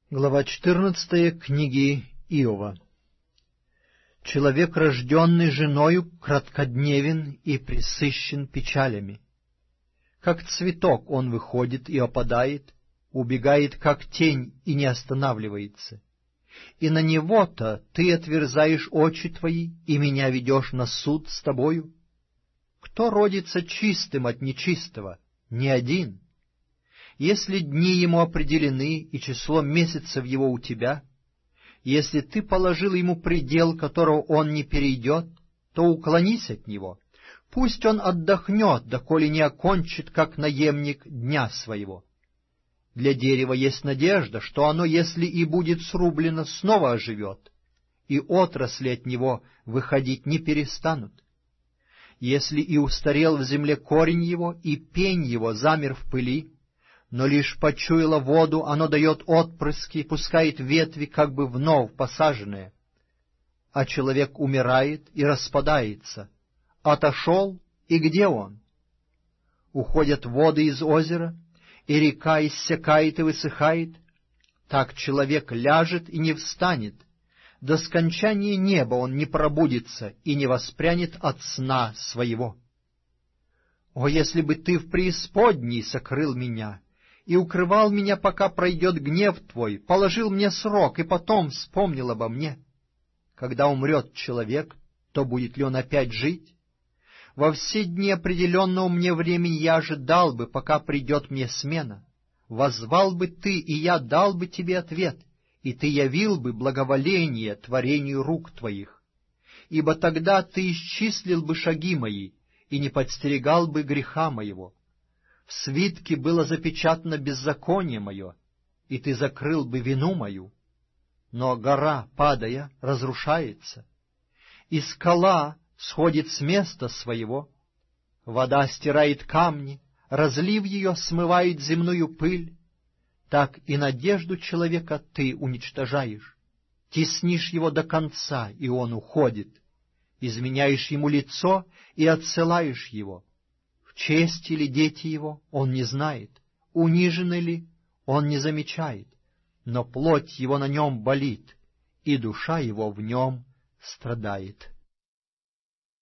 Глава 14 книги Иова. Человек, рожденный женою, краткодневен и пресыщен печалями. Как цветок он выходит и опадает, убегает, как тень, и не останавливается. И на него-то ты отверзаешь очи твои, и меня ведешь на суд с тобою. Кто родится чистым от нечистого? Ни один. Если дни ему определены, и число месяцев его у тебя, если ты положил ему предел, которого он не перейдет, то уклонись от него. Пусть он отдохнет, доколе не окончит, как наемник, дня своего. Для дерева есть надежда, что оно, если и будет срублено, снова оживет, и отрасли от него выходить не перестанут. Если и устарел в земле корень его, и пень его замер в пыли, но лишь почуяло воду, оно дает отпрыски, пускает ветви, как бы вновь посаженные. А человек умирает и распадается. Отошел, и где он? Уходят воды из озера, и река иссякает и высыхает. Так человек ляжет и не встанет. До скончания неба он не пробудится и не воспрянет от сна своего. О, если бы ты в преисподней сокрыл меня и укрывал меня, пока пройдет гнев твой, положил мне срок и потом вспомнил обо мне. Когда умрет человек, то будет ли он опять жить? Во все дни определенного мне времени я ожидал бы, пока придет мне смена. Воззвал бы ты, и я дал бы тебе ответ, и ты явил бы благоволение творению рук твоих. Ибо тогда ты исчислил бы шаги мои и не подстерегал бы греха моего. В свитке было запечатано беззаконие мое, и ты закрыл бы вину мою. Но гора, падая, разрушается, и скала сходит с места своего. Вода стирает камни, разлив ее смывает земную пыль. Так и надежду человека ты уничтожаешь, теснишь его до конца, и он уходит, изменяешь ему лицо и отсылаешь его. В чести ли дети его, он не знает, унижены ли, он не замечает, но плоть его на нем болит, и душа его в нем страдает.